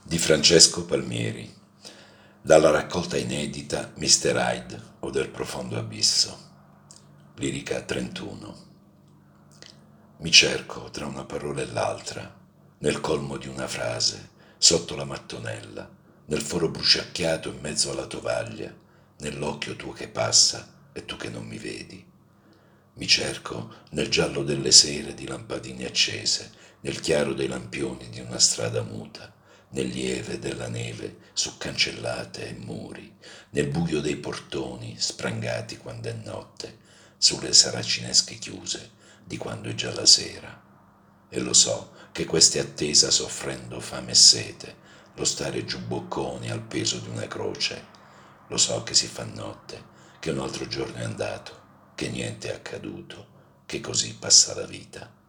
Di Francesco Palmieri, dalla raccolta inedita Mr. Hyde o del profondo abisso, lirica 31. Mi cerco tra una parola e l'altra, nel colmo di una frase, sotto la mattonella, nel foro bruciacchiato in mezzo alla tovaglia, nell'occhio tuo che passa e tu che non mi vedi. Mi cerco nel giallo delle sere di lampadine accese, nel chiaro dei lampioni di una strada muta, nel lieve della neve su cancellate e muri, nel buio dei portoni sprangati quando è notte, sulle saracinesche chiuse di quando è già la sera. E lo so che questa è attesa soffrendo fame e sete, lo stare giù bocconi al peso di una croce. Lo so che si fa notte, che un altro giorno è andato, che niente è accaduto, che così passa la vita.